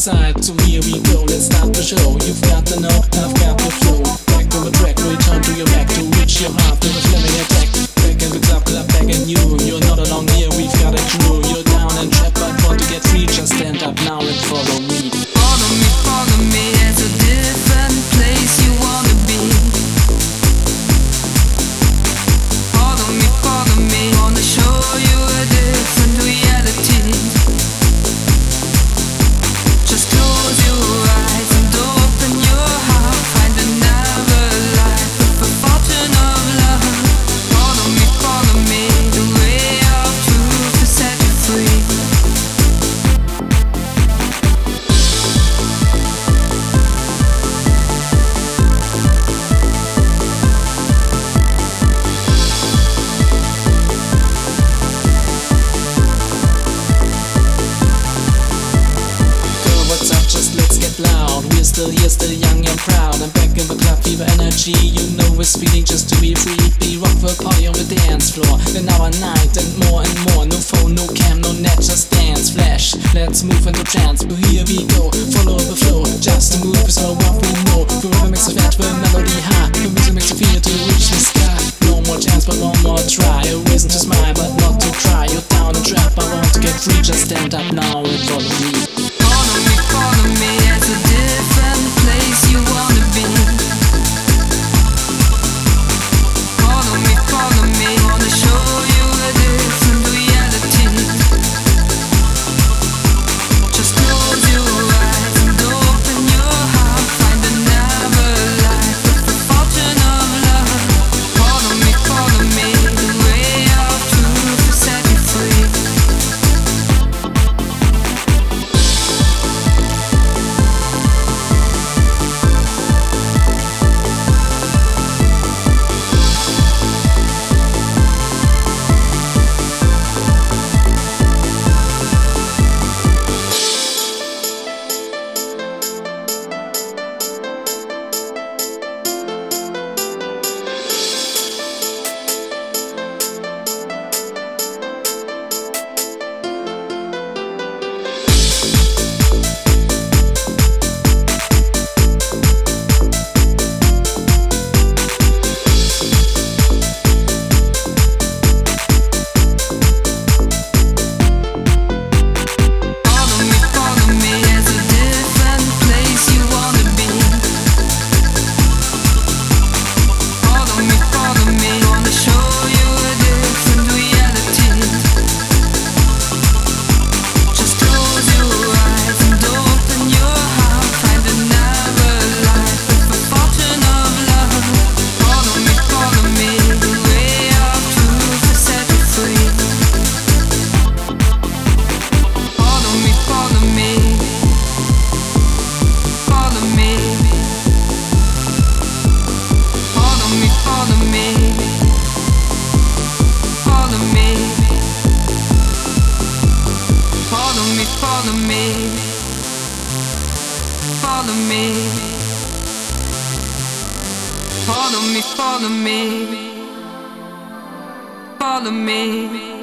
side, so here we go, let's start the show. You've got to know, I've got the flow. Back on the track, return to your back to reach your heart, then a flaming attack. Back in the club back in you. You're not alone here, we've got a crew. You're down and trapped but want to get free, just stand up now and follow me. Follow me, it's a different place you wanna be. Follow me, wanna show you a different reality. Just close your eyes and open your heart, find another life with a fountain of love. Follow me, the way of truth to set you free. Loud. We're still here, still young and proud. I'm back in the club, fever energy. You know it's feeling just to be free. Be rock the party on the dance floor. Then our night and more. No phone, no cam, no net, just dance, flash. Let's move into trance. But here we go, follow the flow. Just to move is all what we know. The rhythm makes us fat, the melody high. The music makes you feel to reach the sky. No more chance, but one more try. A reason to smile, but not to cry. You're down and trapped, I want to get free. Just stand up now and follow me. Follow me, it's a different place you wanna be. Follow me, wanna show you a different reality. Just close your eyes and open your heart, find another life with a fountain of love. Follow me, the way of truth to set you free. Follow me.